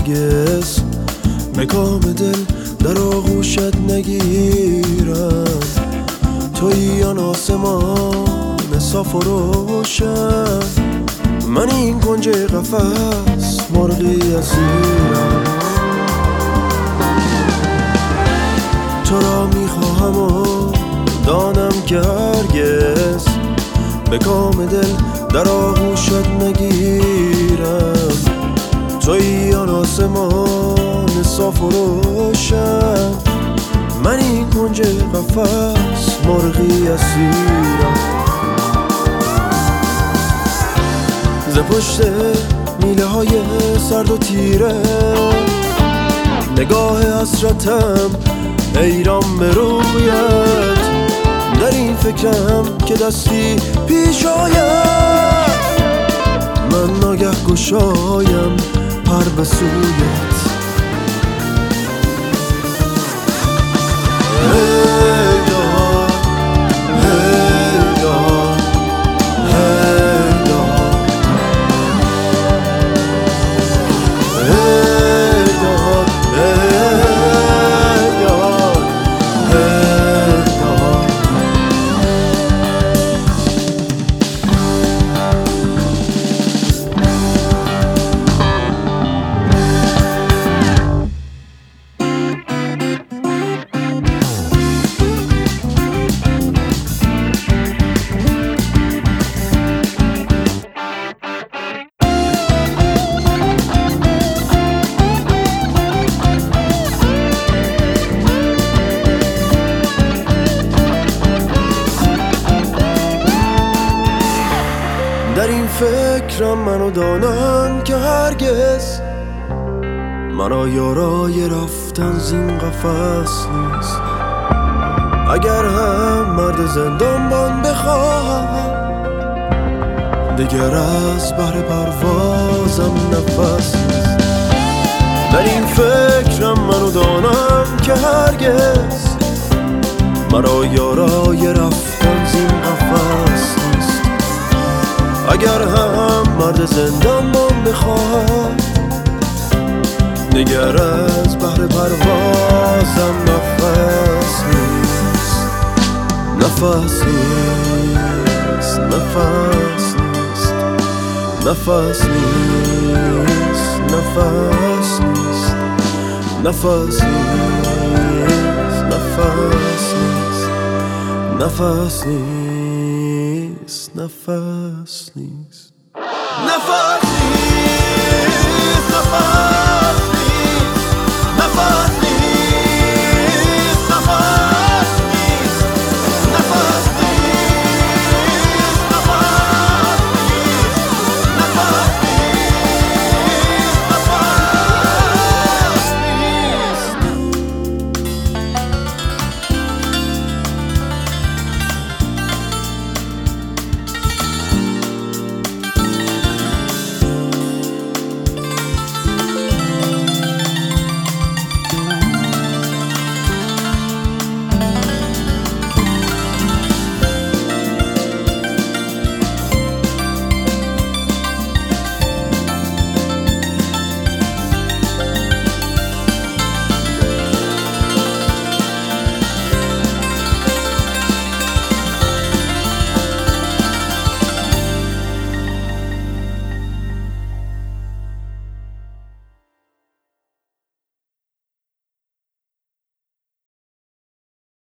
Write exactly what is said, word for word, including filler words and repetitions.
هرگز مکام دل در آغوشت نگیرم. تویی آن آسمان صاف و روشن، من این کنج قفس مرغی اسیرم. تو را میخواهم و دانم که هرگز به کام دل در آغوشت نگیرم. تویی آن آسمان صاف و روشن، من این کنج قفس مرغی اسیرم. ز پشت میله های سرد و تیره نگاه حسرتم حیران به رویت. در این فکرم که دستی پیش آید، من ناگه گشایم پر به سویت. در این فکرم منو دانم که هرگز مرا یارای رفتن زین قفس نیست. اگر هم مرد زندانبان بخواهم، دیگر از بهر پروازم نفس نیست. در این فکرم منو دانم که هرگز مرا یارای رفتن زین قفس نیست. اگر هم مرد زندانبان بخواهم، دیگر از بهر پروازم نفس نیست. نفس نیست، نفس نیست، نفس نیست، نفس نیست، نفس نیست، نفس نیست، نفس نیست، نفس نیست، نفس نیست.